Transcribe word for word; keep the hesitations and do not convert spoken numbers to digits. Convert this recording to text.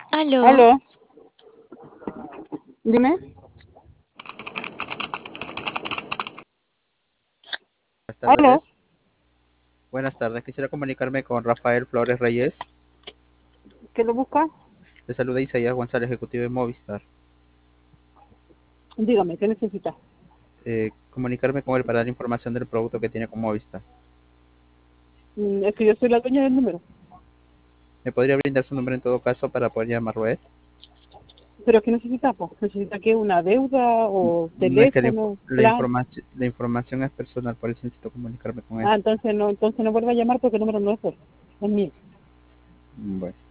Aló, Aló, dime. Buenas Aló, tardes. Buenas tardes. Quisiera comunicarme con Rafael Flores Reyes. ¿qué lo busca? Le saluda Isaías González, ejecutivo de Movistar. Dígame, ¿qué necesita? Eh, comunicarme con él para dar información del producto que tiene con Movistar. Mm, Es que yo soy la dueña del número. ¿Me podría brindar su nombre en todo caso para poder llamarlo a él? ¿Pero qué necesita? Pues? ¿Necesita qué? ¿Una deuda o No es que la, info- teléfono, la, plan? información, la información es personal, por eso necesito comunicarme con él. Ah, entonces no, entonces no vuelva a llamar porque el número no es él, es mío. Bueno.